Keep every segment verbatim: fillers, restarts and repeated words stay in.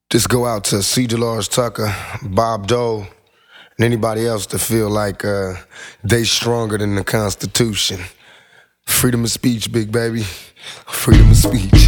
This go out to C. Delores Tucker, Bob Dole, and anybody else that feel like uh, they stronger than the Constitution. Freedom of speech, big baby. Freedom of speech.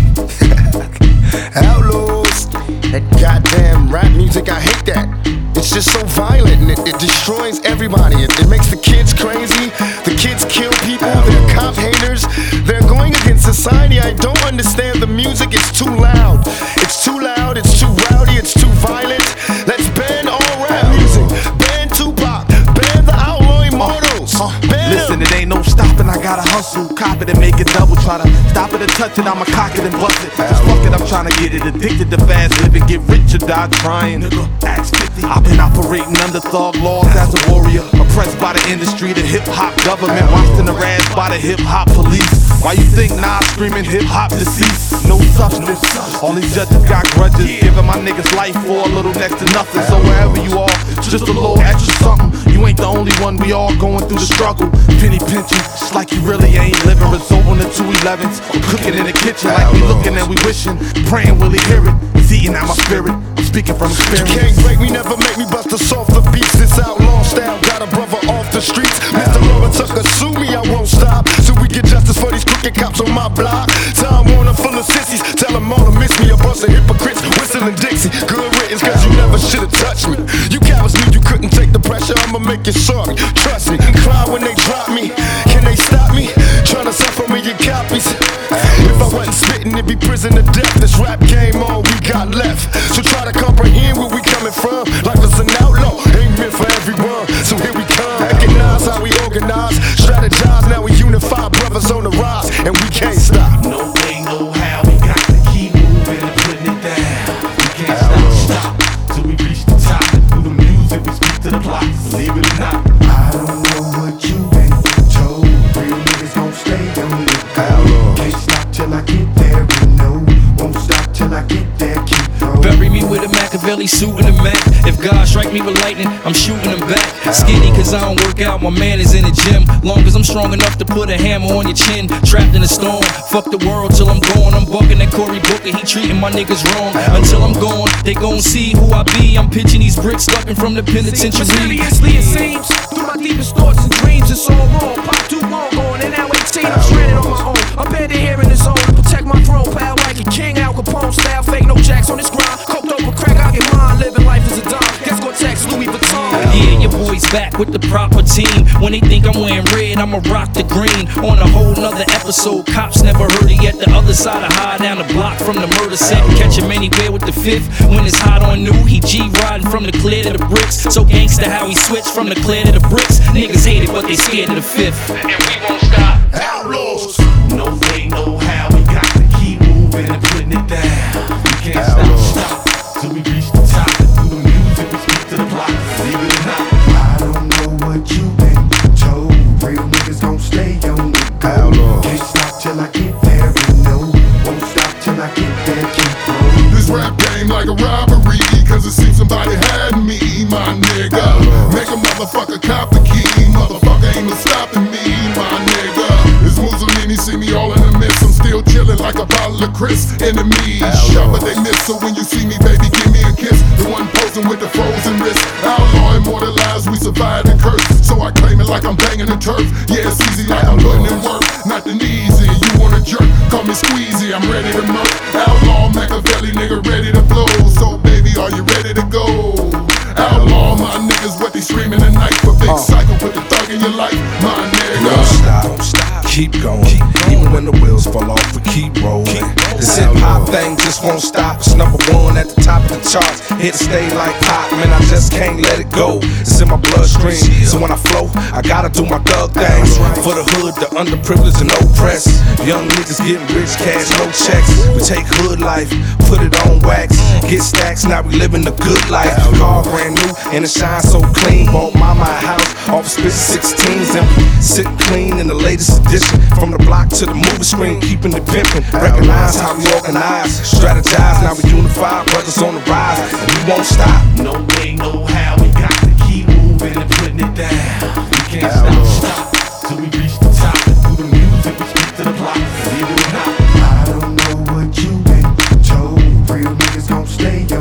Outlaws. That goddamn rap music, I hate that. It's just so violent and it, it destroys everybody. It, it makes the kids crazy. The kids kill people. They're cop haters. They're going against society. I don't understand the music. It's too loud. It's too loud. It's too rowdy. It's too violent. Let's ban all rap music. Ban Tupac. Ban the Outlaw Immortals. Uh, uh, ban listen, them. it ain't no stopping. I gotta hustle, cop it and make it double. Try to stop it and touch it. I'ma cock it and bust it. Just fuck it. I'm trying to get it addicted to fast living. Get rich or die trying. Nigga, ask fifty. I've been operating under thug laws as a warrior. Oppressed by the industry, the hip hop government. Watched and harassed by the hip hop police. Why you think Nas screaming hip hop deceased? No substance. All these judges got grudges. Giving my niggas life for a little next to nothing. So wherever you are, just a little extra something. You ain't the only one, we all going through the struggle. Penny pinching, it's like you really ain't living. Result on the two elevens. Cooking in the kitchen like we looking and we wishing. Praying will he hear it? It's eating out my spirit. I'm speaking from experience. You can't break me, never make me bust a softer beats. This outlaw style got a brother off the streets. Mister Laura Tucker, sue me, I won't stop. So we get justice for these crooked cops on my block. Time Warner full of sissies. Tell them all to miss me. A bunch of hypocrites whistling Dixie. Good riddance, cause you never should've touched me. You cowards knew you couldn't take the pressure. I'ma make you sorry. Trust me. Cry when they drop me. Can they stop me? Tryna sell from me your copies. If I wasn't spitting, it'd be prison to death. This rap game, all we got left. So try to comprehend where we coming from. Life is an outlaw, ain't meant for everyone. So here we come. Recognize how we organize. Strategize, now we unify. Brothers on the rise, and we can't stop. No way, no how, we got to keep moving and putting it down. We can't stop, stop, till we reach the top. Through the music, we speak to the block, believe it or not. I don't know what you've been told. Real niggas gon' stay on the go. Can't stop till I get there, and no, won't stop till I get there, keep going. Bury me with a Machiavelli suit and a Mac. If God strike me with lightning, I'm shooting him back. Skinny cause I don't work out, my man is in the gym. Long as I'm strong enough to put a hammer on your chin. Trapped in a storm, fuck the world till I'm gone. I'm bucking that Cory Booker, he treating my niggas wrong. Until I'm gone, they gon' see who I be. I'm pitching these bricks, ducking from the penitentiary. Mysteriously it seems, through my deepest thoughts and dreams, it's all wrong. Pop too long gone, and now eighteen, I'm stranded on my own. I'm bending here in the zone to protect my throne. Pal like a king, Al Capone style, fake no jacks on this grind. Coked over crack, I get mine, living life as a dime. Guess what text, Louis Vuitton. Yeah, your boy's back with the proper team. When they think I'm wearing red, I'ma rock the green. On a whole nother episode, cops never heard it yet. The other side of high down the block from the murder set. Catch him anywhere with the fifth. When it's hot on new, he G riding from the clear to the bricks. So gangsta how he switched from the clear to the bricks. Niggas hate it, but they scared of the fifth. And we won't stop. Outlaws. No way, no how, we got to keep moving and putting it down. We can't stop, stop, till we reach the top. Through the music, we speak to the block, believe it or not. I don't know what you've been told. Real niggas gon' stay on the go. Can't stop till I get there, and no, won't stop till I get there, keep going. This rap game like a robbery, cause it seems somebody had me, my nigga. Make a motherfucker cop the key, motherfucker ain't no stopping me, my nigga. This Mussolini see me all in the mist, I'm still chillin' like a bottle of Chris. Enemies, shot but they miss, so when you see me, baby, give me a kiss. The one posing with the frozen wrist. Outlaw immortalized, we survived the curse. So I claim it like I'm banging the turf. Yeah, it's easy like I'm putting in work, not the easy. You want a jerk, call me Squeezy, I'm ready to murk. Outlaw Machiavelli, nigga, ready to blow. So baby, are you ready to go? Outlaw, my niggas, what they screaming tonight. For big cycle, put the thug in your life, my nigga. Don't stop, don't stop, keep going. Even when the wheels fall off, we keep rolling. This hip hop thing just won't stop. It's number one at the top of the charts. Here to stay like pop, man, I just can't let it go. It's in my bloodstream, so when I flow, I gotta do my thug things. For the hood, the underprivileged and oppressed. Young niggas getting rich, cash, no checks. We take hood life, put it on wax. Get stacks, now we living the good life. Car brand new, and it shines so clean. Bought mama a house, off spit sixteens. And we sitting clean in the latest edition. From the block to the movie screen, keeping it pimpin'. Recognize how we organize, strategize, now we unify. Brothers on the rise, and we won't stop. No way, no how, we got to keep moving and putting it down. We can't stop, stop, till we reach the top. Through the music, we speak to the block, believe it or not. I don't know what you've been told. Real niggas gon' stay on the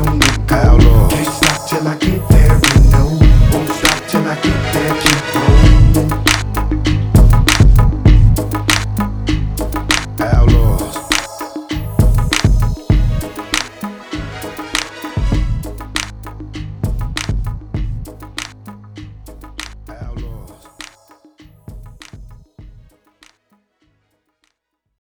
Outlaw.